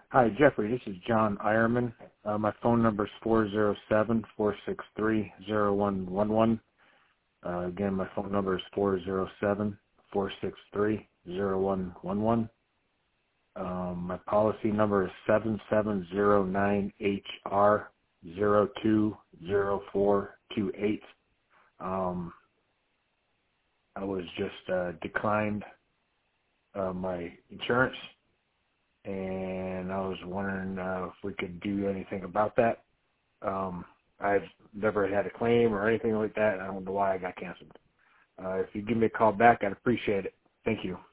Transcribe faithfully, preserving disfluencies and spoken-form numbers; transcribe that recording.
Hi, Jeffrey. This is John Ironman. Uh, my phone number is four zero seven, four six three, zero one one one. Uh, again, my phone number is four zero seven, four six three, zero one one one. Um, my policy number is seven seven zero nine H R zero two zero four two eight. Um, I was just uh, declined uh, my insurance, and I was wondering uh, if we could do anything about that. Um, I've never had a claim or anything like that. I don't know why I got canceled. Uh, if you give me a call back, I'd appreciate it. Thank you.